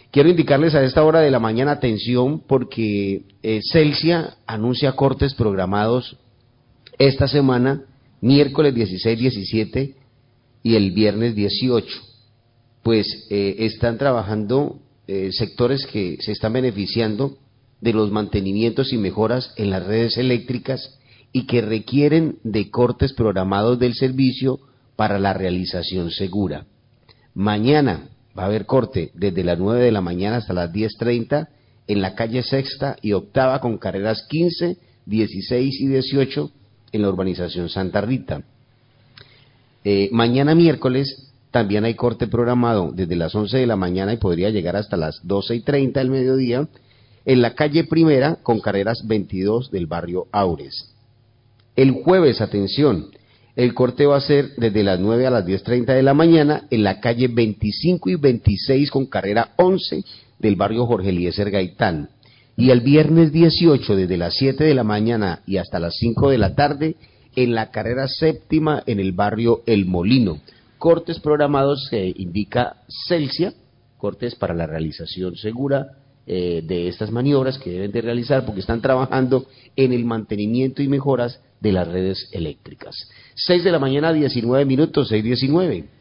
Quiero indicarles a esta hora de la mañana atención porque Celsia anuncia cortes programados esta semana, miércoles 16, 17 y el viernes 18. Pues están trabajando sectores que se están beneficiando de los mantenimientos y mejoras en las redes eléctricas y que requieren de cortes programados del servicio para la realización segura. Mañana va a haber corte desde las 9 de la mañana hasta las 10:30 en la calle Sexta y Octava con carreras 15, 16 y 18 en la urbanización Santa Rita. Mañana miércoles también hay corte programado desde las 11 de la mañana y podría llegar hasta las 12:30 del mediodía en la calle Primera con carreras 22 del barrio Aures. El jueves, atención, el corte va a ser desde las 9 a las 10:30 de la mañana en la calle 25 y 26 con carrera 11 del barrio Jorge Eliezer Gaitán. Y el viernes 18 desde las 7 de la mañana y hasta las 5 de la tarde en la carrera séptima en el barrio El Molino. Cortes programados que indica Celsia, cortes para la realización segura de estas maniobras que deben de realizar porque están trabajando en el mantenimiento y mejoras de las redes eléctricas. 6 de la mañana, 19 minutos, 6:19.